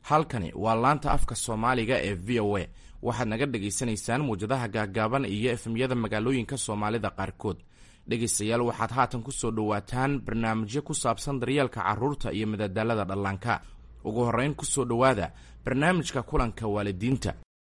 halkani waa laanta afka Soomaaliga ee VOA. waxaad naga dhageysanaysaan muujadaha gaagaaban iyo efemyada magaalooyinka Soomaalida qaarkood. dhegeystayaal waxaad haatan ku soo dhawaataan barnaamijyo ku saabsan daryeelka carruurta iyo madadaalada dhallaanka. ugu horreyn ku soo dhawaada barnaamijka kulanka waalidiinta.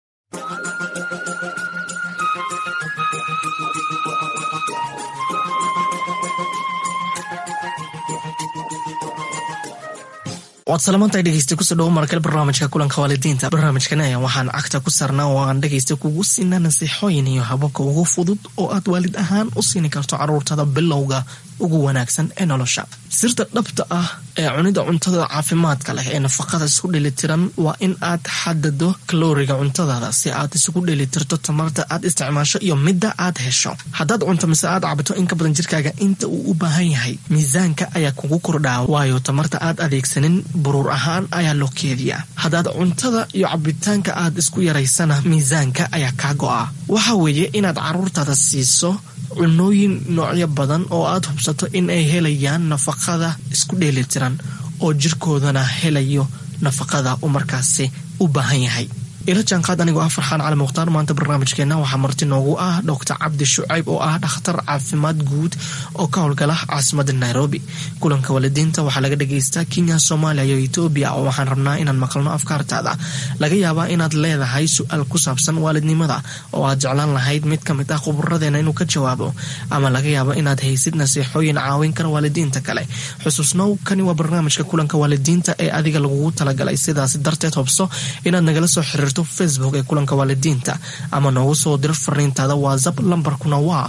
waad salaamaantahay dhegeysta kusoo dhawo markale barnaamijka kulanka waalidiinta. barnaamijkan ayaa waxaan cagta ku sarnaa oo aan dhegeysta kugu siinaa nasiixooyin iyo hababka ugu fudud oo aad waalid ahaan u siini karto carruurtada bilowga ugu wanaagsan ee nolosha. sirta dhabta ah ee cunida cuntada caafimaadka leh ee nafaqada isku dheelitiran waa in aad xadado kalooriga cuntadaada si aad isugu dheelitirto tamarta aad isticmaasho iyo midda aad hesho. haddaad cunto mise aad cabto in ka badan jirkaaga inta uu u baahan yahay, miisaanka ayaa kugu kordhaa, waayo tamarta aad adeegsanin buruur ahaan ayaa loo keediyaa. haddaad cuntada iyo cabitaanka aad isku yaraysana, miisaanka ayaa kaa go'a. waxa weeye inaad carruurtaada siiso cunooyin noocyo badan oo aad hubsato in ay helayaan nafaqada isku dheelitiran oo jirkoodana helayo nafaqada uu markaasi u baahan yahay. ila jaanqaad anigoo ah Farxaan Cali Mukhtaar. maanta barnaamijkeena waxaa marti noogu ah Dr. Cabdi Shucayb oo ah dhakhtar caafimaad guud oo ka howlgala caasimadda Nairobi. kulanka waalidiinta waxaa laga dhageystaa Kenya, Soomaaliya iyo Ethiopia oo waxaan rabnaa inaan maqalno afkaartaada. laga yaabaa inaad leedahay su'aal ku saabsan waalidnimada oo aad jeclaan lahayd mid ka mid ah khubaradeena inuu ka jawaabo, ama laga yaabo inaad haysid nasiixooyin caawin kara waalidiinta kale. xusuusnow, kani waa barnaamijka kulanka waalidiinta ee adiga lagugu talagalay, sidaas darteed hubso inaad nagala soo xiriirto Facebook ee kulanka waalidiinta ama noogu soo dir fariintaada WhatsApp. lambarkuna waa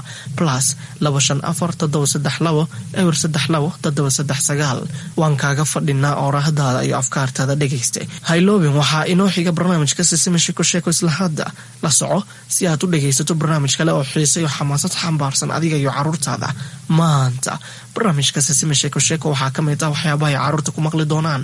+25432 waan kaaga fadhinaa oorahadaada iyo afkaartaada dhegeysta. hayloobin, waxaa inoo xiga barnaamijka Sisima Sheeko isla hadda la soco si aad u dhegeysato barnaamij kale oo xiiso iyo xamaasad xambaarsan adiga iyo carruurtaada. maanta barnaamijka Sisima Sheeko waxaa ka mid ah waxyaabaha ay carruurta ku maqli doonaan.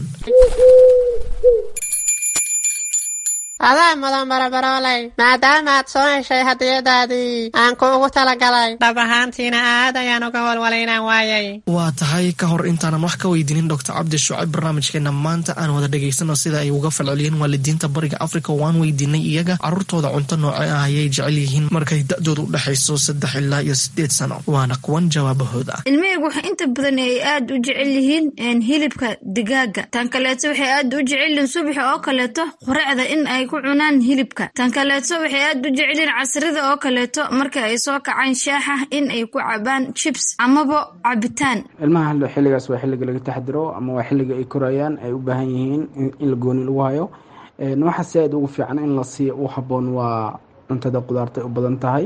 adaa madan barabaroolay, maadaama aad soo heshay hadiyadaadii aan kuugu talagalay, dhab ahaantiina aad ayaan uga walwalaynaan waayay. waa tahay, ka hor intaanan wax ka weydiinin Dr. Cabdi Shucayb, barnaamijkeena maanta aan wada dhegaysano sida ay uga falceliyeen waalidiinta bariga Afrika. waan weydiinay iyaga carruurtooda cunto noocee ah ayay jecel yihiin markay da'doodu u dhexayso 3 ilaa 8 sano. waana kuwan jawaabahooda. ilmihaygu waxa inta badan ay aad u jecel yihiin hilibka digaaga. tan kaleeto waxay aad u jecel yihiin subax oo kaleeto quraacda in ay ku cunaan hilibka. tan kaleeto waxay aad u jecelin casrida oo kaleeto marka ay soo kacaan shaaxa in ay ku cabaan chips amaba cabitaan. ilmaha xilligaas waa xilliga laga taxadiro ama waa xilliga ay korayaan, ay u baahan yihiin in la gooni lagu hayo. waxa si aad ugu fiican in la siiyo u habboon waa cuntada qudaarta ay u badan tahay,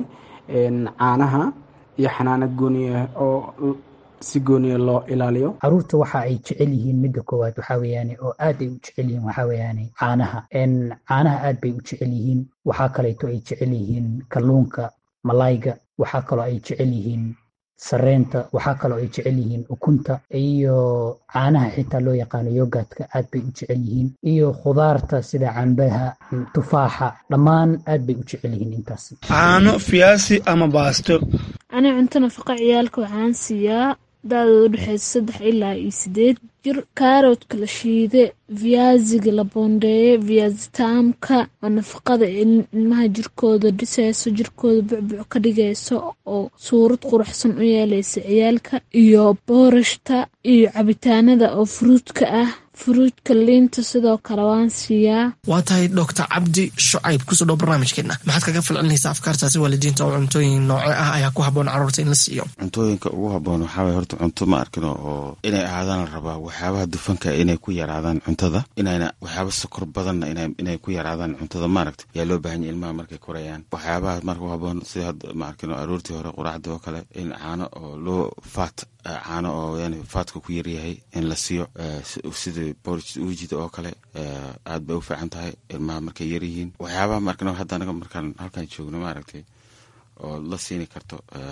caanaha iyo xanaanad gooniya oo si gooniya loo ilaaliyo. caruurta waxa ay jecel yihiin midda koowaad waxaa weeyaan oo aad ay u jecel yihiin waxaa weeyaan caanaha. caanaha aad bay u jecel yihiin. waxaa kaleeto ay jecel yihiin kalluunka, malayga. waxaa kaloo ay jecel yihiin sareenta. waxaa kaloo ay jecel yihiin ukunta iyo caanaha xitaa loo yaqaano yogaadka aad bay u jecel yihiin, iyo khudaarta sida cambaha, tufaaxa, dhammaan aad bay u jecel yihiin intaas. caano, fiyaasi ama baasto. ani cunto nafaqa ciyaalka waxaan siiyaa daadooda u dhexeysa 3 ilaa 8 jir. kaaroodka la shiide, viyaasiga la boondeeye, viyaasi taamka oo nafaqada ilmaha jirkooda dhisayso, jirkooda bucbuc ka dhigayso oo suurad quruxsan u yeelaysa ciyaalka, iyo boorashta iyo cabitaanada oo fruudka ah. fruudka liinta sidoo kale waan siiyaa. waa tahay Dr. Cabdi Shucayb, kusoo dhow barnaamijkeena. maxaad kaga falcelinaysaa afkaartaasi waalidiinta oo cuntooyin nooce ah ayaa ku habboon carruurta in la siiyo? cuntooyinka ugu habboon waxaa waye horta cunto ma arkino oo inay ahaadaan la rabaa waxyaabaha dufanka inay ku yaraadaan cuntada, inayna waxyaaba sokor badanna inay ku yaraadaan cuntada maaragta yaa loo baahan yahay ilmaha markay korayaan. waxyaabaha marka u habboon sida hadda ma arkino aroortii hore quraacda oo kale in caano oo loo caano oo yani faatka ku yaryahay in la siiyo, sida wejida oo kale aad bay u fiican tahay ilmaha markay yaryihiin. waxyaabaha markano hadda anaga markaan halkan joogno maaragtay oo la siini karto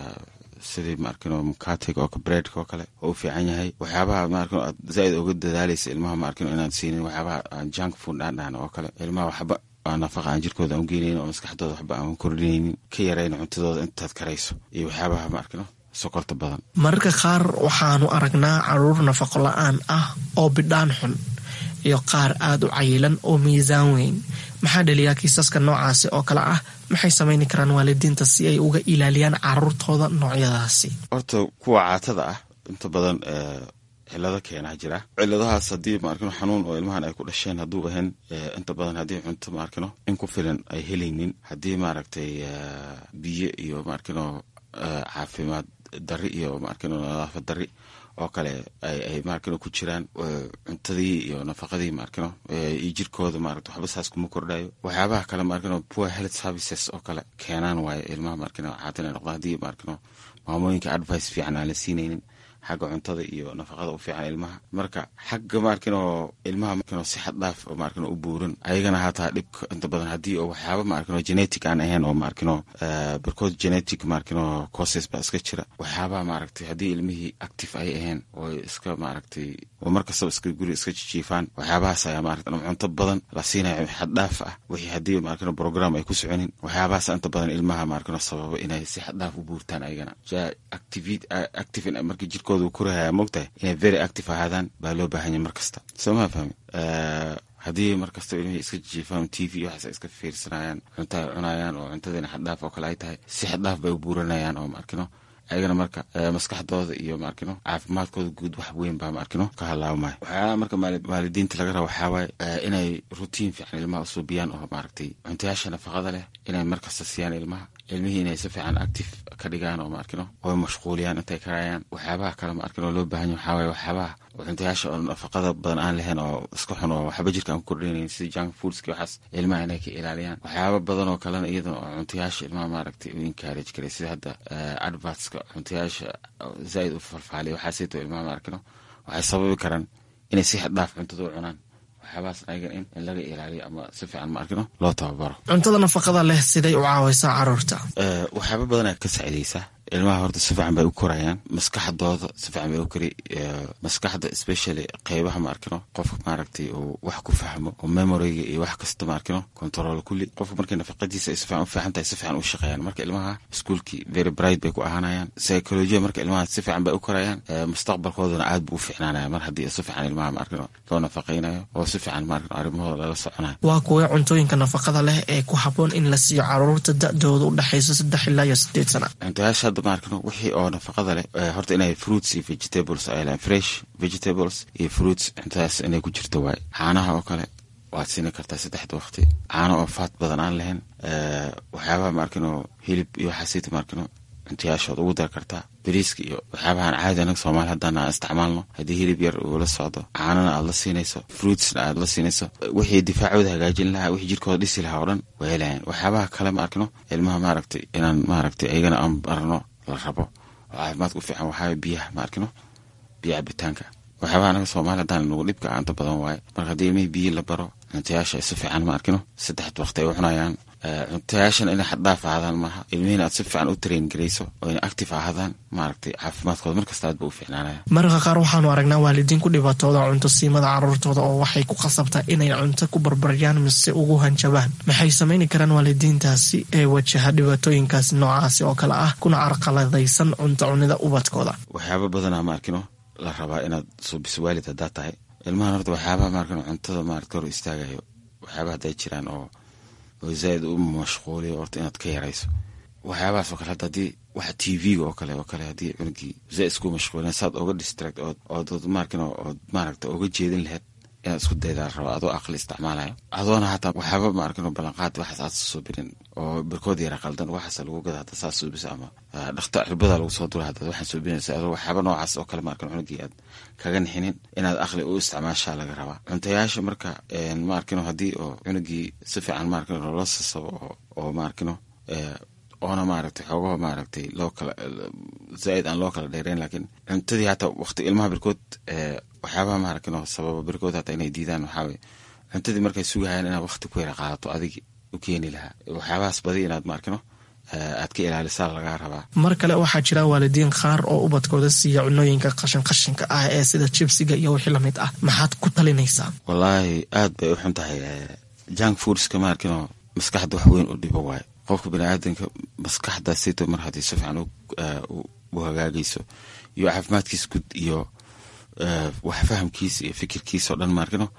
sidii maarkano mukatiga oo breadka oo kale oo u fiican yahay. waxyaabaha maarkano aad zaaid uga dadaalaysa ilmaha maarkano inaad siinin waxyaabaha junk food dhaan oo kale. ilmaha waxba nafaqa aan jirkooda aan geenaynin oo maskaxdooda waxba aan kordhinaynin, ka yarayna cuntadooda intaad karayso iyo waxyaabaha maarkano sokorta badan. mararka qaar waxaanu aragnaa carruur nafaqo la-aan ah oo bidhaan xun iyo qaar aada u cayilan oo miisaan weyn. maxaa dhaliyaa kiisaska noocaasi oo kale ah? maxay samayni karaan waalidiinta si ay uga ilaaliyaan caruurtooda noocyadaasi? horta kuwa caatada ah inta badan cilado keenaa jira. ciladahaas haddii maarkino xanuun oo ilmahan ay ku dhasheen hadduu ahayn inta badan haddii cunto maarkino in ku filan ay helaynin, haddii maaragtay biyo iyo maarkino caafimaad dari iyo maarkino nadaafad dari oo kale ay maarkino ku jiraan, cuntadii iyo nafaqadii maarkino iyo jirkooda maaragta waxba saas kuma kordhayo. waxyaabaha kale maarkino poor health services oo kale keenaan waaye ilmaha maarkino caatina noqda haddii maarkino maamooyinka advice fiican aan la siinaynin xagga cuntada iyo nafaqada u fiican ilmaha. marka xagga maarkino ilmaha maarkino si xad dhaaf oo maarkino u buuran ayagana hataa dhibka inta badan haddii oo waxyaaba maarkino genetic aan ahayn oo maarkino barkood genetic maarkino causes baa iska jira. waxyaaba maaragtay haddii ilmihii active ay ahayn oo iska maaragtay oo markastaba iska guri iska jiifaan, waxyaabahaas ayaa maaragtay cunto badan la siinayo xad dhaaf ah. wixii haddii maarkino program ay ku soconin, waxyaabahaas inta badan ilmaha maarkino sababa inay si xad dhaaf u buurtaan ayagana active markii jirkooda kurahaya mogtahay inay very active ahaadaan baa loo baahanya markasta. sooma fahmi haddii markasta ilmihii iska jiifaan tv iyo waxaas iska fiirsanayaan, cunto ay cunayaan oo cuntadina xaddhaaf oo kale ay tahay, si xaddhaaf bay u buuranayaan oo maarkino ayagana marka maskaxdooda iyo maarkino caafimaadkooda guud wax weyn baa maarkino ka halaawmaya. waxyaalaha marka waalidiinta laga raba waxaa waaye inay routine fiican ilmaha usuubiyaan oo maaragtay cuntayaasha nafaqada leh inay markasta siiyaan ilmihii inay si fiican active ka dhigaan oo maarkino oo mashquuliyaan intay karayaan. waxyaabaha kale maarkino loo baahan yahay waxaa waaye waxyaabaha cuntayaasha oo nafaqada badan aan lahayn oo iska xun oo waxba jirka aan ku kordhinayn sida junk foodski waxaas ilmaha inay ka ilaaliyaan. waxyaaba badan oo kalena iyadana oo cuntayaasha ilmaha maaragtay u encourage karay sida hadda advertska cuntayaasha zaaid u falfaaliya waxaasayto ilmaha maarkino waxay sababi karaan inay si xad dhaaf cuntada u cunaan. waxyaabahaas ayagan in laga ilaaliyo ama si fiican maarkino loo tababaro. cuntada nafaqada leh siday u caawaysaa caruurta? waxyaaba badan ay ka saacidaysaa ilmaha. horta si fiican bay u korayaan, maskaxdooda si fiican bay u kori. maskaxda especially qeybaha maarkino qofka maaragtay uu wax ku fahmo oo memoryga iyo wax kasta maarkino control kulli. qofka markay nafaqadiisa ay si fiican u fiican tahay si fiican u shaqeeyaan. marka ilmaha iskuulkii very bright bay ku ahaanayaan. psychology marka ilmaha si fiican bay u korayaan, mustaqbalkoodana aad buu u fiicnaanaya mar haddii si fiican ilmaha maarkino loo nafaqeynayo oo si fiican maarkino arrimahooda lala soconayo. waa kuwa cuntooyinka nafaqada leh ee ku habboon in la siiyo caruurta da-dooda u dhexayso 3 ilaa 8 sano? cuntayaasha maarkino wixii oo nafaqada leh horta inay fruits iyo vegetables ay leeyihiin, fresh vegetables iyo fruits cuntadaas inay ku jirto waaye. caanaha oo kale waad siini kartaa 3 waqti, caano oo faat badan aan lahayn. waxyaabaha maarkino hilib iyo waxaasayta maarkino cuntayaashood ugu dar kartaa. bariiska iyo waxyaabahan caadi anaga Soomaali haddaan aan isticmaalno, haddii hilib yar uu la socdo, caanana aad la siinayso, fruitsna aad la siinayso, wixii difaacooda hagaajin lahaa, wixii jirkooda dhisi lahaa oo dhan way helayaan. waxyaabaha kale maarkino ilmaha maaragtay inaan maaragtay ayagana aan barno la rabo oo caafimaadka u fiican waxaa biyaha maarkino biyo cabitaanka. waxyaabaha anaga Soomaali haddaan nagu dhibka aanta badan waaye. marka haddii ilmihii biyo la baro, cuntayaasha si fiican maarkino 3 waqti ay u cunayaan. cuntayaashan inay xad dhaaf ahaadaan maaha, ilmihiina aad si fiican u train garayso oo inay active ahaadaan maaragtay caafimaadkooda markasta aad ba u fiicnaanaya. mararka qaar waxaanu aragnaa waalidiin ku dhibaatooda cunto siimada caruurtooda oo waxay ku qasabtaa inay cunto ku barbaryaan mise ugu hanjabaan. maxay samayni karaan waalidiintaasi ee wajaha dhibaatooyinkaasi noocaasi oo kale ah kuna carqaladaysan cunto cunida ubadkooda? waxyaaba badanaa maarkino la rabaa inaad suubiso waalid haddaad tahay. ilmahan horta waxyaabaha maarkino cuntada maaragta hor istaagayo waxyaaba hadday jiraan oo zaaid u mashquuliyo horta inaad ka yarayso. waxyaabahaas oo kale hadda haddii waxa tv-ga oo kale haddii cunugii zaaid isku mashquulina saad oga distract ood maarkino ood maaragta oga jeedin lahayd inaad isku daydaa raba adoo aqli isticmaalayo, adoona hataa waxyaaba maarkino ballanqaad waxaas aad suubinin oo barkood yara qaldan waxaas lagu gada hadda saas suubisa ama dhakhtar cirbada lagu soo dura hadda waxaan suubinaysa adoo waxyaaba noocaas oo kale maarkino cunugii aad kaga nixinin inaad aqli u isticmaashaa laga rabaa. cuntayaasha marka maarkino haddii oo cunugii si fiican maarkino loola sasabo oo maarkino oona maaragtay xoogaha maaragtay loo kala zaaid aan loo kala dheereyn, laakiin cuntadii hataa waqti ilmaha birkood waxyaabaha maarkino sababa birkood hataa inay diidaan waxaawaye cuntadii markay sugahayaan inaad waqti ku yara qaadato adigi u keeni lahaa. waxyaabahaas badi inaad maarkino aad ka ilaalisaa lagaa rabaa. mar kale waxaa jira waalidiin qaar oo ubadkooda siiya cunooyinka qashinka ah ee sida jibsiga iyo wixii lamid ah. maxaad ku talinaysaa? wallaahi aad bay u xun tahay. junk foodska maarkino maskaxda wax weyn u dhibo waaye. qofka biniaadanka maskaxda sito mar haddii si fiican u hagaagayso iyo caafimaadkiisa guud iyo wax fahamkiisa iyo fikirkiisa oo dhan maarkino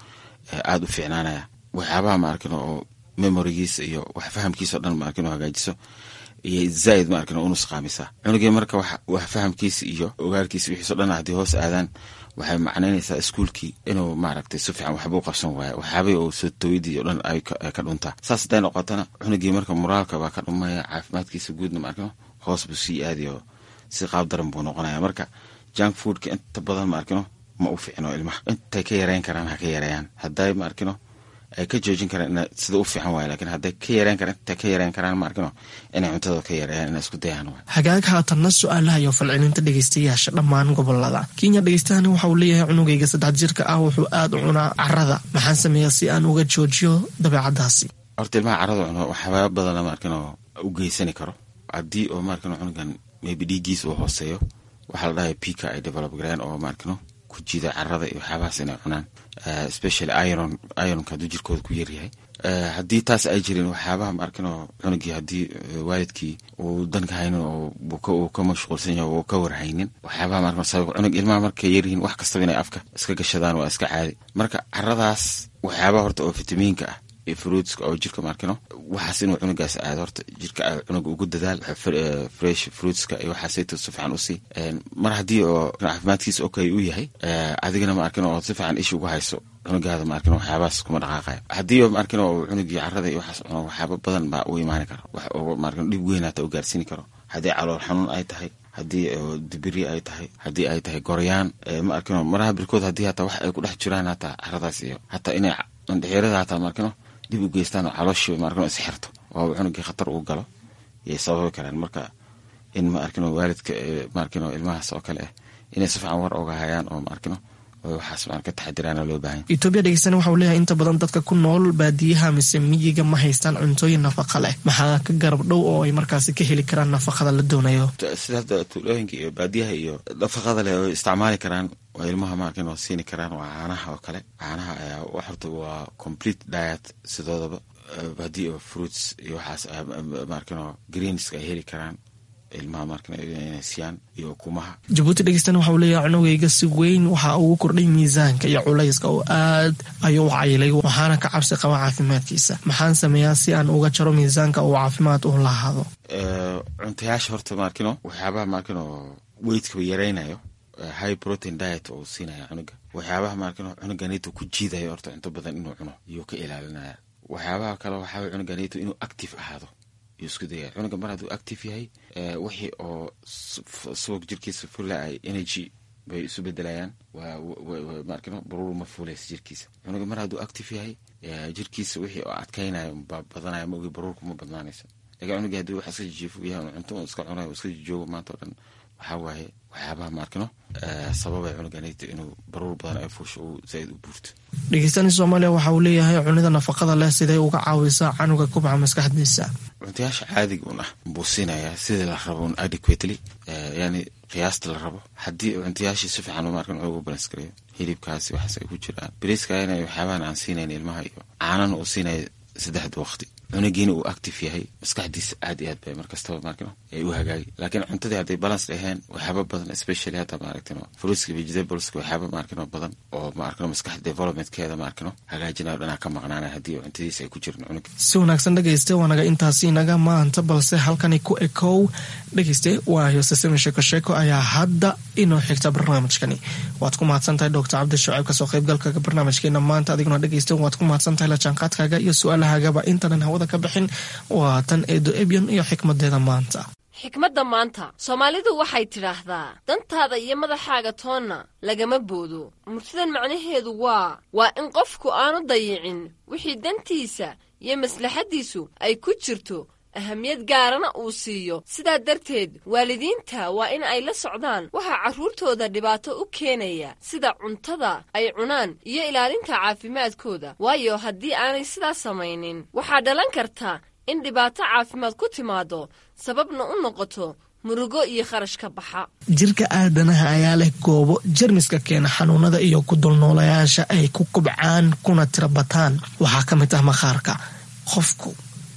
aad u fiicnaanaya waxyaabaha ma arkino oo memorigiisa iyo wax fahamkiisa oo dhan ma arkino hagaajiso iyo zaid ma arkino unus qaamisa cunugii marka wax fahamkiisa iyo ogaarkiisa wixiisa dhan haddii hoos aadaan waxay macnaynaysaa iskuulkii inuu maaragtay si fiican waxbuu qabsan waayo waxyaabay oo soo tawidii oo dhan ay ka dhuntaa saas hadday noqotana cunugii marka moraalka baa ka dhumaya caafimaadkiisa guudna ma arkino hoos buu sii aadayo si qaab daran buu noqonaya marka junk foodka inta badan ma arkino ma u fiicno ilmaha intay ka yareyn karaan ha ka yareeyaan hadday ma arkino ay ka joojin karaan sida u fiican waayo laakiin hadday ka yareyn karaan intay ka yareyn karaan ma arkino inay cuntada ka yareeyaan inay isku dayaan waayo hagaag haatanna su-aalaha iyo falcelinta dhegeystayaasha dhammaan gobolada Kenya dhegeystahani waxa uu leeyahay cunugayga 3 jirka ah wuxuu aad u cunaa carrada maxaan sameeyaa si aan uga joojiyo dabeecadaasi horta ilmaha carrada cuno waxyaaba badan ma arkino u geysan karo haddii oo ma arkino cunugan maybe dhiiggiisa uu hooseeyo waxaa la dhahay pika ay develop gareen oo ma arkino ku jida carrada iyo waxyaabahaas inay cunaan especially ironka hadduu jirkooda ku yaryahay haddii taas ay jirin waxyaabaha ma arkino cunugii haddii waalidkii uu danka haynin oo uu ka mashquulsan yahay oo ka warhaynin waxyaabaha ma arkino sabab cunug ilmaha markay yaryihiin wax kastaba inay afka iska gashadaan waa iska caadi marka carradaas waxyaabaha horta oo fitamiinka ah fruitska oo jirka ma arkino waxaas inuu cunugaas aado horta jirka cunuga ugu dadaal fresh fruitska iyo waxaasayto si fiican usii mar haddii oo caafimaadkiisa okay u yahay adigana ma arkino oo si fiican ish ugu hayso cunugaada ma arkino waxyaabahaas kuma dhaqaaqayo haddii ma arkino cunugii carrada iyo waxaas cuno waxyaaba badan baa u imaani karo wax oo ma arkino dhib weyn hata u gaarsiini karo haddii calool xanuun ay tahay haddii dibiri ay tahay haddii ay tahay goryaan ma arkino maraha birkood haddii hata wax ay ku dhex jiraan hata carradaas iyo hata inay mandhixirada hata ma arkino dib u geystaan oo calooshii ma arkino is xirto oo cunugii khatar uu galo iyo sababi karaan marka in ma arkino waalidka ma arkino ilmahaas oo kale inay si fiican war oga hayaan oo ma arkino waxaas ma ka taxadiraan loo baahan Ethiopia dhegeysana waxa uu leeyahay inta badan dadka ku nool baadiyaha mise miyiga ma haystaan cuntooyin nafaqo leh maxaa ka garab dhow oo ay markaasi ka heli karaan nafaqada la doonayo sida tuulooyinka iyo baadiyaha iyo nafaqada leh oo isticmaali karaan waa ilmaha ma arkino siini karaan waa caanaha oo kale caanaha ayaa wax horta waa complete diet sidoodaba baadiya oo fruits iyo waxaas ma arkino greens ay heli karaan ilmaha markana inay siiyaan iyo ukumaha Djibouti dhegeystana waxa uu leeyahay cunugayga si weyn waxa uu kordhay miisaanka iyo culayska oo aad ayuu caylay waxaana ka cabsi qaba caafimaadkiisa maxaan sameeyaa si aan uga jaro miisaanka oo caafimaad u lahaado cuntayaasha horta markino waxyaabaha markino weightka yareynayo high protein diet oo siinaya cunuga waxyaabaha markino cunuganiito ku jiidayo horta inta badan inuu cuno iyo ka ilaalinaya waxyaabaha kale waxaa cunuganiito inuu active ahaado isku daya cunuga mar hadduu active yahay wixii oo subag jirkiisa fulla ay energy bay isu bedelayaan waa markino baruur ma fuulays jirkiisa cunuga mar hadduu active yahay jirkiisa wixii oo adkaynayo badanaya ma ogi baruurku ma badnaanaysa laakiin cunuga hadduu wax iska jiifo yahay cunto iska cunayo iska joogo maanta oo dhan waxaa waaye waxyaabaha markino sababay cunuganiito inuu baruur badan ay fuusho uu zaid u buurto dhegeystani Soomaaliya waxa uu leeyahay cunida nafaqada leh siday uga caawisaa canuga kubca maskaxdiisa cuntayaasha caadiga una buusinaya sida la rabo adequately yani qiyaasta la rabo haddii cuntayaashii si fiican uma arkan ugu balance gareeyo hilibkaasi waxaas ay ku jiraan bariiska inay waxyaabahan aan siinayn ilmaha iyo caanana uu siinayo 3 waqti cunugiina uu active yahay maskaxdiisa aad iyo aad bay markastaba markino ay u hagaagi laakiin cuntadii hadday balance ahayn waxyaaba badan especially hata maaragtino fruitska vegetables waxyaaba maarkino badan oo maarkino maskax developmentkeeda maarkino hagaajinayo dhanaa ka maqnaanaya haddii cuntadiisa ay ku jirin cunuga si wanaagsan dhegeyste waanaga intaasi naga maanta balse halkani ku ekow dhegeyste waayo sasami sheeko ayaa hadda inoo xigta barnaamijkani waad ku mahadsantahay Dr. Cabdi Shucayb kasoo qaybgalka barnaamijkeena maanta adiguna dhegeyste waad ku mahadsantahay la jaanqaadkaaga iyo su'aalahaaga intanan hawada ka bixin waa tan Eedo Ebion iyo xikmadeeda maanta xikmadda maanta Soomaalidu waxay tidhaahdaa dantaada iyo madaxaaga toonna lagama boodo murtidan macnaheedu waa in qofku aanu dayicin wixii dantiisa iyo maslaxadiisu ay ku jirto ahamiyad gaarana uu siiyo sidaa darteed waalidiinta waa in ay la socdaan waxa carruurtooda dhibaato u keenaya sida cuntada ay cunaan iyo ilaalinta caafimaadkooda waayo haddii aanay sidaas samaynin waxaa dhalan karta in dhibaato caafimaad ku timaado sababna u noqoto murugo iyo kharash ka baxa jirka aadanaha ayaa leh goobo jarmiska keena xanuunada iyo ku dulnoolayaasha ay ku kubcaan kuna tirabataan waxaa ka mid ah maqaarka qofku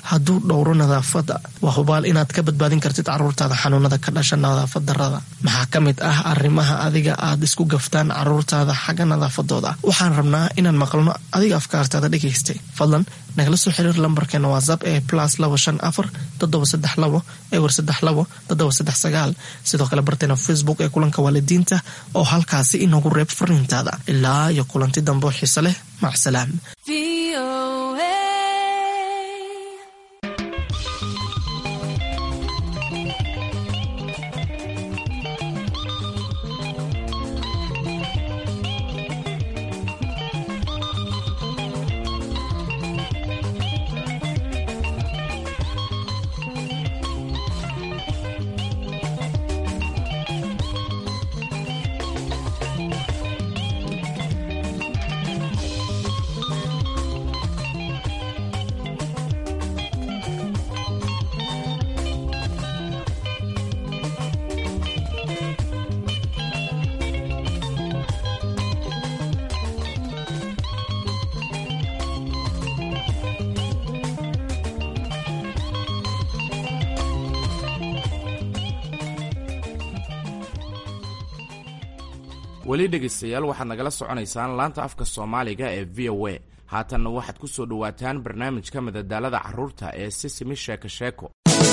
hadduu dhowro nadaafadda waa hubaal inaad ka badbaadin kartid caruurtaada xanuunada ka dhasha nadaafad darrada. maxaa ka mid ah arrimaha adiga aad isku gaftaan caruurtaada xagga nadaafadooda? waxaan rabnaa inaan maqalno adiga afkaartaada dhegaystay. fadlan nagala soo xiriir lambarkeena whatsapp ee +254 732 ewer 32 sidoo kale barteena Facebook ee kulanka waalidiinta oo halkaasi inagu reeb fariintaada. ilaa iyo kulanti dambe oo xiiso leh. macsalaam. weli dhegaystayaal waxaad nagala soconaysaan laanta afka Soomaaliga ee VOA. haatanna waxaad ku soo dhawaataan barnaamijka madadaalada carruurta ee Sesame Sheeko Sheeko.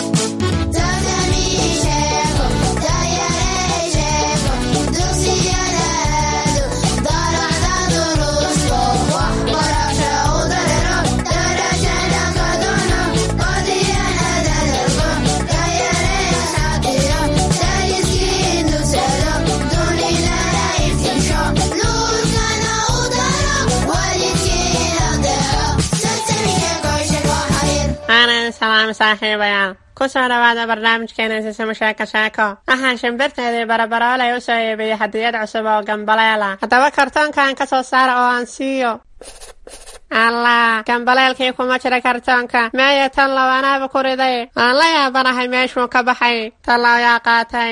salaam saaxiibayaal ku soo dhawaada barnaamijkeena Sesame Sheeko Sheeko. waxaan shimbirteedii barabaroolay u soo iibiyey hadiyad cusub oo gambaleela. haddaba kartoonkan ka soo saara oo aan siiyo. allah, gambaleelkii kuma jira kartoonka. meeya tan labanaaba ku riday. aan la yaabanahay meeshuu ka baxay. tallaaw yaa qaatay.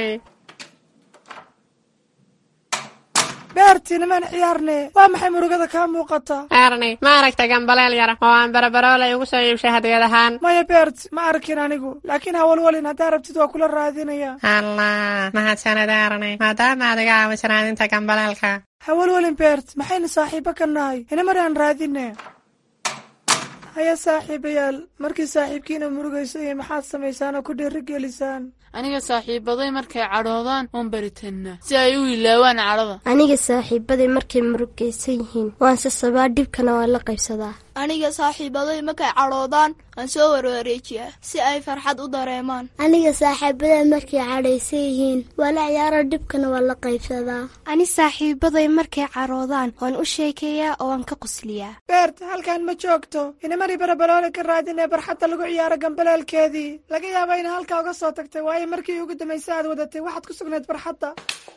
beerti niman ciyaarne waa maxay murugada ka muuqata? Erni, ma aragtay gambaleel yar oo aan barabaroolay ugu soo iibshay hadiyad ahaan? maya beert, ma arkin anigu, laakiin hawalwalin haddaa rabtid waa kula raadinaya. allah, mahadsanid Erni, maadaama adiga caawisa raadinta gambaleelka. hawalwalin beert, maxaynu saaxiibo ka nahay? ina mar aan raadine. haya saaxiibayaal, markii saaxiibkiina murugayso iyo maxaad samaysaan oo ku dhiirigelisaan? aniga saaxiibaday markay cadhoodaan oon baritanna si ay u ilaawaan cadhada. aniga saaxiibaday markay murugaysan yihiin waan sasabaa, dhibkana waan la qaybsadaa. aniga saaxiibaday markay cadhoodaan waan soo warwareejiyaa si ay farxad u dareemaan. aniga saaxiibaday markay cadhaysan yihiin waan la ciyaaro, dhibkana waan la qaybsadaa. ani saaxiibaday markay cadhoodaan waan u sheekeeyaa oo waan ka qusliyaa. beert, halkan ma joogto. inamari barabaroole ka raadinee barxadda lagu ciyaaro gambaleelkeedii. laga yaaba in halkaa uga soo tagtay, waayo markii ugu dambaysay aad wadatay waxaad ku sugnayd barxadda.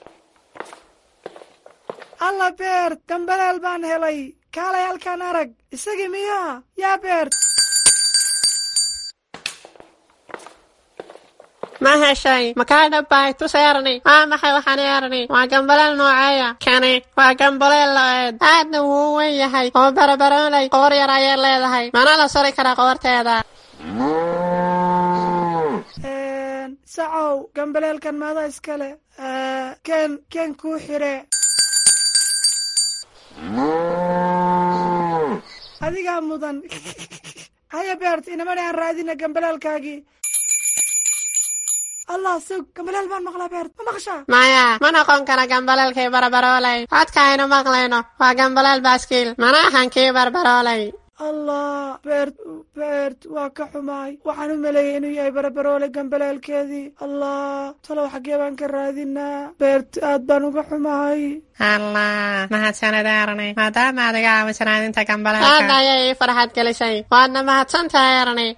alla beert, gambaleel baan helay. kaalay halkaan arag. isagii miyaa? yaa beert. ma heshay? makaa dhabbahay tusay Erni. waa maxay waxaan Erni? waa gambaleel nooceeya? kani waa gambaleel la-eed. aadna wuu weyn yahay oo barabaroolay qoor yar ayay leedahay, mana la sori karaa qoorteeda. sacow, gambaleelkan maada iskale. keen kuu xire. adigaa mudan. haya beert, inamani aan raadina gambaleelkaagii. allah sug, gambaleel baan maqlaa beert, ma maqshaa? maya, ma noqon kara gambaleelkii barabaroolay. codka aynu maqlayno waa gambaleel baaskiil, mana ahan kii barabaroolay. allah, beert waa ka xumaay. waxaan u maleeyay inuu yahay barabaroole gambaleelkeedii. allah, talow xaggee baan ka raadinaa? beert, aad baan uga xumahay. allah, mahadsanid Erni, maadaama adiga caawisa raadinta gambaleelka. aad ayay ii farxad gelisay. waadna mahadsantahay Erni.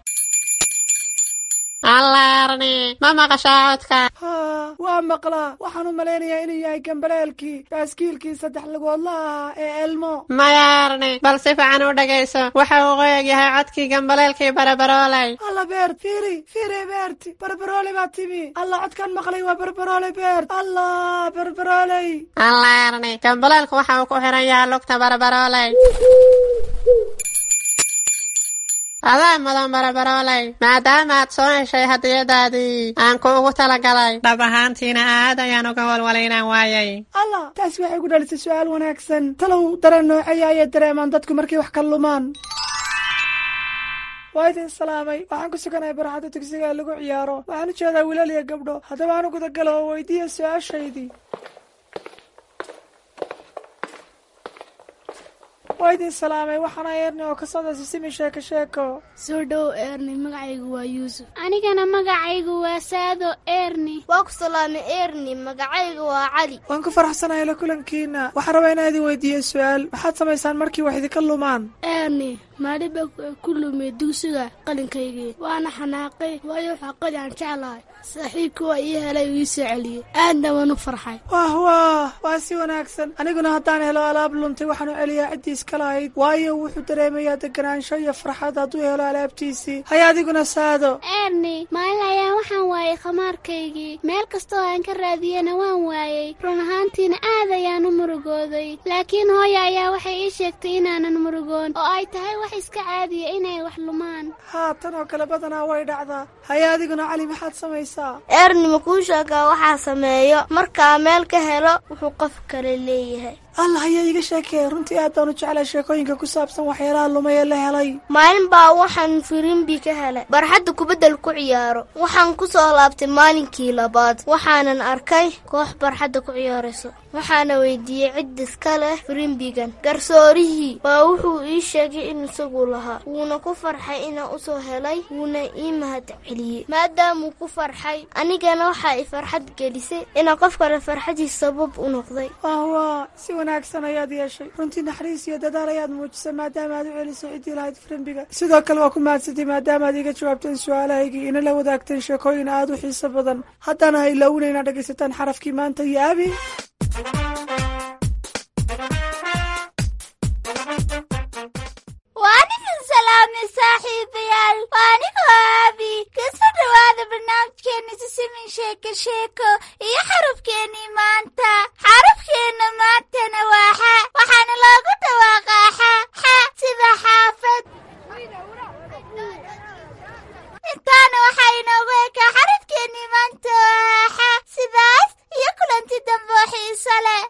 alla Erni, ma maqashaa codka? waa maqlaa. waxaan u malaynayaa inuu yahay gambaleelkii baaskiilkii 3 lugoodla ahaa ee elmo. maya Erni, bal si fiican u dhagayso. waxa uu u eg yahay codkii gambaleelkii barabaroolay. alla beert, fiiri beert, barabaroole baa timi. alla, codkaan maqlay waa barabaroole beert. allah, barabarooley. alla Erni, gambaleelku waxa uu ku xiran yahay lugta barabarooley. adaa mudan barabaroolay maadaamaad soo heshay hadiyadaadii aan kuugu talagalay dhab ahaantiina aad ayaan uga walwalaynaan waayay allah taasi waxay ku dhalisay su-aal wanaagsan talow dareen noocaya ayay dareemaan dadku markay wax ka lumaan waa idin salaamay waxaan ku suganahay barxadda dugsiga ee lagu ciyaaro waxaan u jeedaa wiilal iyo gabdho haddaba aan u gudagalo oo weydiiya su-aashaydii waa idin salaamay waxaana eerni oo ka socda sisimi sheeko soo dhow eerni magacaygu waa yuusuf anigana magacaygu waa saado eerni waa ku salaamay eerni magacaygu waa cali waan ku faraxsanahay la kulankiina waxaan rabaa inaan idin weydiiyo su-aal maxaad samaysaan markii wax idinka lumaan eerni maadhiba ku lumay dugsiga qalinkaygii waana xanaaqay waayo waxaa qali aan jeclahay saaxiibkii waa ii helay uu ii soo celiyey aadna waan u farxay waa si wanaagsan aniguna haddaan helo alaab luntay waxaan u celiyaa ciddii iska lahayd waayo wuxuu dareemayaa deganaansho iyo farxad hadduu helo alaabtiisii haya adiguna saado eerni maalin ayaan waxaan waayay khamaarkaygii meel kastoo aan ka raadiyana waan waayey run ahaantiina aad ayaan u murugooday laakiin hooya ayaa waxay ii sheegtay inaanan murugoon oo ay tahay wax iska caadiya inay wax lumaan tan oo kale badanaa way dhacdaa haya adiguna cali maxaad samaysaa eerni ma kuu sheegaa waxaa sameeyo markaa meel ka helo wuxuu qof kale leeyahay allah ayaa iga sheekee runtii aad baan u jeclay sheekooyinka ku saabsan waxyaalaha lumay ee la helay maalin baa waxaan firimbi ka helay barxadda kubaddal ku ciyaaro waxaan ku soo laabtay maalinkii labaad waxaanan arkay koox barxadda ku ciyaarayso waxaana weydiiyey cid iska leh firimbigan garsoorihii baa wuxuu ii sheegay in isagu lahaa wuuna ku farxay inaan usoo helay wuuna ii mahad celiyey maadaamuu ku farxay anigana waxaa i farxad gelisay inaan qof kale farxadiis sabab u noqday si wanaagsan ayaad yeeshay runtii naxariis iyo dadaal ayaad muujisay maadaama aad u celisay ciddii lahayd firimbiga sidoo kale waa ku mahadsantay maadaama aad iga jawaabteen su-aalahaygii ina la wadaagteen sheekooyin aad u xiiso badan haddana ha ilaawina inaad dhegaysataan xarafkii maanta iyo abi salaamay saaxiibayaal waa anigoo abi kasoo dhawaada barnaamijkeena sisimi sheeko iyo xarafkeennii maanta xarafkeenna maantana waa xa waxaana loogu dhawaaqaa xa sida xaafad intaana waxaa inoogu ekaa xarafkeennii maanta waa xa sidaas iyo kulanti dambe oo xiiso leh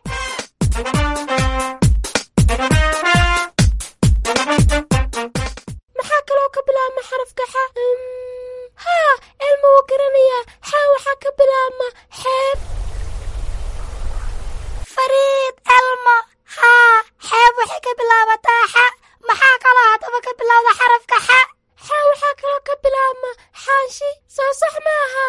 maxaa kaloo ka bilaabma xarafka xa elma wuu garanayaa xa waxaa ka bilaabma xeeb fariid elmo xeeb waxay ka bilaabataa xa maxaa kaloo haddaba ka bilaabda xarafka xa waxaa kaloo ka bilaabma xaashi soo sax ma aha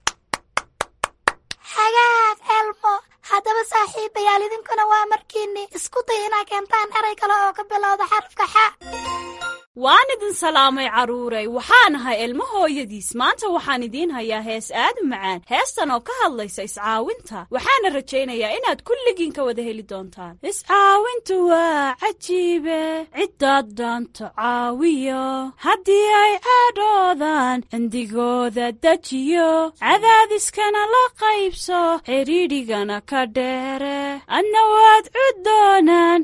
hagaag elmo haddaba saaxiibayaal idinkuna waa markiinni isku day inaa keentaan eray kale oo ka bilowda xarafka xa waan idin salaamay carruuray waxaan ahay ilmo hooyadiis maanta waxaan idiin hayaa hees aad u macaan heestan oo ka hadlaysa iscaawinta waxaana rajaynayaa inaad kulligiin ka wada heli doontaan iscaawintu waa cajiibe ciddaad dhaanto caawiyo haddii ay caadhoodaan cindigooda dejiyo cadaadiskana la qaybso xidhiidhigana ka dheere adna waad cuddoonaan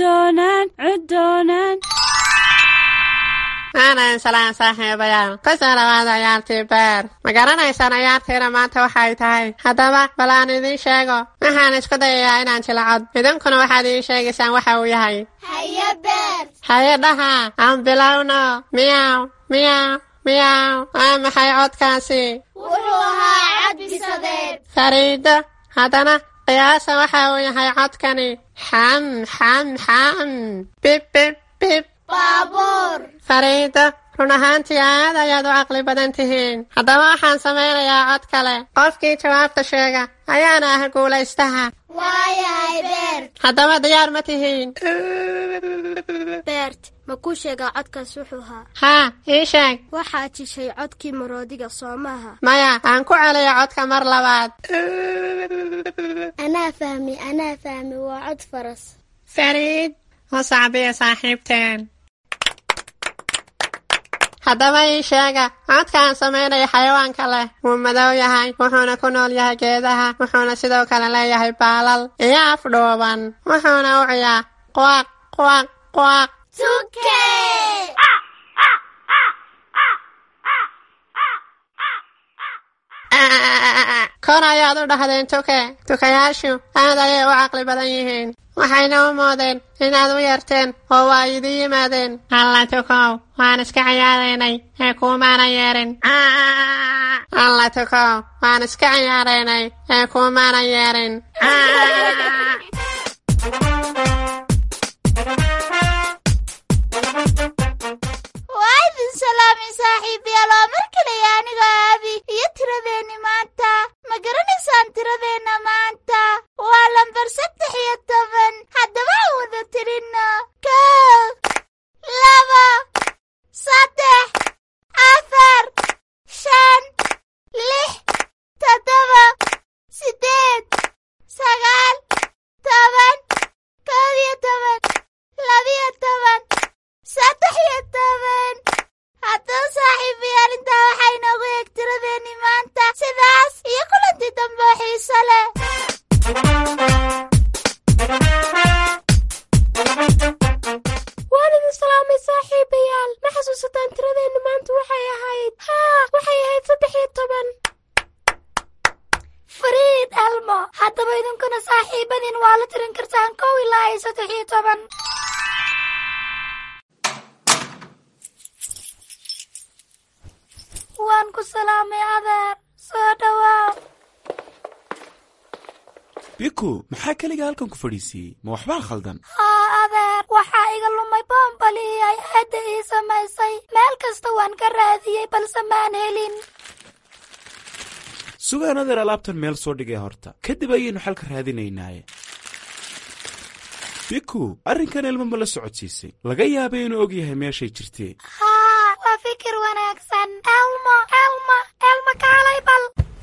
aanan salaan saaxiibayaal kusoo dhawaada ciyaartii beer ma garanaysaan ciyaartiina maanta waxay tahay haddaba bal aan idiin sheego waxaan isku dayayaa inaan jilcod idinkuna waxaad ii sheegaysaan waxa uu yahay haye beer haye dhaha aan bilowno miyaw waa maxay codkaasi wuxuu ahaa cod bisadeed fariido haddana qiyaasa waxa uu yahay codkani xam bib baabuur fariido run ahaantii aad ayaad u caqli badan tihiin haddaba waxaan samaynayaa cod kale qofkii jawaabta sheega ayaana ah guulaystaha waayahay beert haddaba diyaar ma tihiin beert ma kuu sheegaa codkaas wuxuu ahaa haa ii sheeg waxaad jishay codkii maroodiga soo maaha maya aan ku celiyo codka mar labaad anaa fahmi waa cod faras fariid oo sacbiya saaxiibteen haddaba ii sheega codkaan samaynaya xayawaanka leh wuu madow yahay wuxuuna ku nool yahay geedaha wuxuuna sidoo kale leeyahay baalal iyo afdhuuban wuxuuna u ciyaa quwaaq tuke kor ayaad u dhahdeen tuke. Tukayaashu aad ayay u caqli badan yihiin. waxayna u moodeen inaad u yarteen oo waa idin yimaadeen. alla tukow, waan iska ciyaaraynay ee kuumaanan yeerin. alla tukow, waan iska ciyaaraynay ee kuumaanan yeerin. waa idin salaamay saaxiibayaal, oo mar kale aniga Abi iyo tiradeenni maanta. ma garanaysaan tiradeenna maanta? waa lambar 13. haddaba aan wada tirinno. 1 2 3 4 5 6 7 8 9 10 11 haddaba saaxiibayaal, intaa waxay noogu eeg tiradeenni maanta. sidaas iyo kulanti dambe oo xiiso leh. waan idin salaamay saaxiibayaal. ma xasuusataan tiradeenni maanta waxay ahayd? waxay ahayd 13. fariid elmo, haddaba idinkuna saaxiibadiin waa la tirin kartaan 1 ilaa 13. waan ku salaamay adeer, soo dhawaaw. biku, maxaa keliga halkan ku fadhiisiiyey? ma waxbaa khaldan? adeer, waxaa iga lumay boombalii ay aadda ii samaysay. meel kasta waan ka raadiyey balse maan helin. sugaan adeer, alaabtan meel soo dhigay horta, kadib ayaynu xalka raadinaynaaye. biku, arrinkan ilmo ma la socodsiisay? laga yaabay inuu og yahay meeshay jirtee. waa fikir wanaagsan. elmo kaalay bal.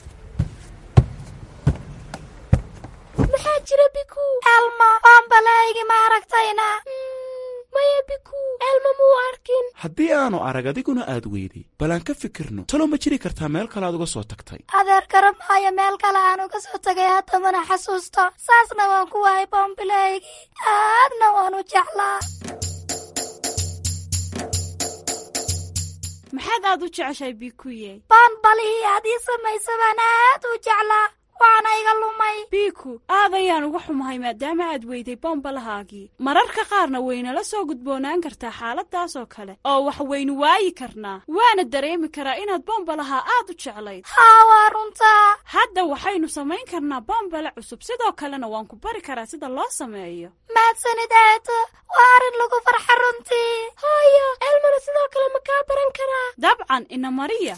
maxaa jira biku? elmo, boombalaygi ma aragtayna? maya biku, elmo muu arkin. haddii aanu arag adiguna aad weyday, bal aan ka fikirno. talo ma jiri kartaa meel kale aad uga soo tagtay? adeer, garab maayo meel kale aan uga soo tagay, hadda mana xasuusto. saasna waan ku waayay boombalaygi, aadna waan u jeclaa. maxaad aad u jeceshahay bikuye? boombalihii aad ii samaysay baan aad u jeclaa, waana iga lumay. biku, aad ayaan uga xumahay maadaama aad weyday bombalahaagii. mararka qaarna waynala soo gudboonaan kartaa xaaladaas oo kale, oo wax waynu waayi karnaa. waana dareemi karaa inaad bombalahaa aad u jeclayd. waa runtaa. hadda waxaynu samayn karnaa bombale cusub, sidoo kalena waan ku bari karaa sida loo sameeyo. mahadsanid eedo, waa arrin lagu farxa runtii. hooyo, elmona sidoo kale ma kaa baran karaa? dabcan, ina mariya.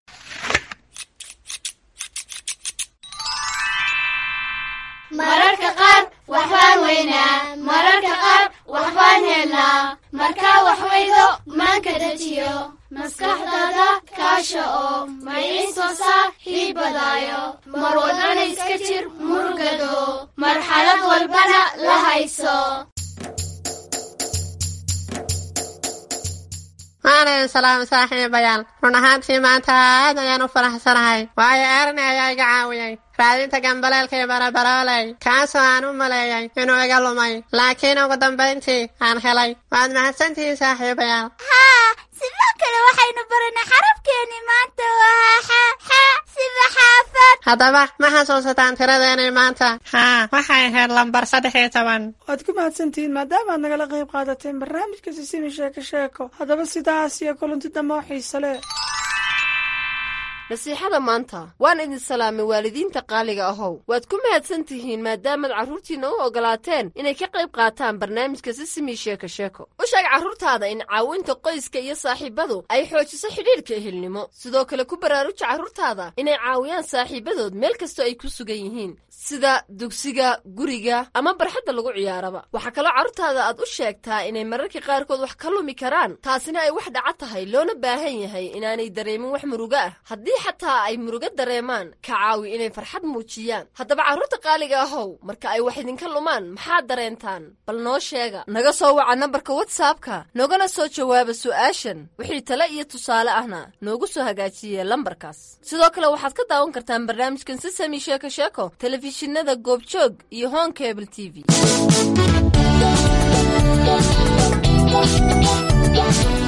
mararka qaar waxbaan weynaa, mararka qaar waxbaan helnaa. markaa wax weydo maanka dejiyo, maskaxdaada kaasha oo magaciisoosaa hiibadaayo. mar walbana iska jir murugado, marxalad walbana la hayso. maalin salaam saaxiibayaal. run ahaantii maanta aad ayaan u faraxsanahay, waayo Erni ayaa iga caawiyey raadinta gambaleelkii barabarooley, kaasoo aan u maleeyay inuu iga lumay, laakiin ugu dambayntii aan helay. waad mahadsantihiin saaxiibayaal. sidoo kale waxaynu baranay xarafkeenni maanta waa xa sida xaafad. haddaba ma xasuusataan tiradeenii maanta? waxay ahayd lambar 13. waad ku mahadsantihiin maadaama aad nagala qayb qaadateen barnaamijka sisimi sheeko. haddaba sidaas iyo kulanti dambe oo xiiso leh. nasiixada maanta. waan idin salaamay waalidiinta qaaliga ahow. waad ku mahadsan tihiin maadaamaad carruurtiinna u ogolaateen inay ka qayb qaataan barnaamijka sisimi sheeko. u sheeg carruurtaada in caawinta qoyska iyo saaxiibadu ay xoojiso xidhiidhka ehelnimo. sidoo kale ku baraaruji carruurtaada inay caawiyaan saaxiibadood meel kastoo ay ku sugan yihiin, sida dugsiga, guriga ama barxadda lagu ciyaaraba. waxaa kaloo carruurtaada aad u sheegtaa inay mararka qaarkood wax ka lumi karaan, taasina ay wax dhaca tahay, loona baahan yahay inaanay dareemin wax murugo ah. haddii xataa ay murugo dareemaan, ka caawi inay farxad muujiyaan. haddaba carruurta qaaliga ahow, marka ay wax idinka lumaan maxaad dareentaan? bal noo sheega. naga soo waca nambarka whatsappka, noogana soo jawaaba su'aashan. wixii tale iyo tusaale ahna noogu soo hagaajiye lambarkaas. sidoo kale waxaad ka daawan kartaan barnaamijkan sisami sheeko telefishinada goobjoog iyo home cable TV.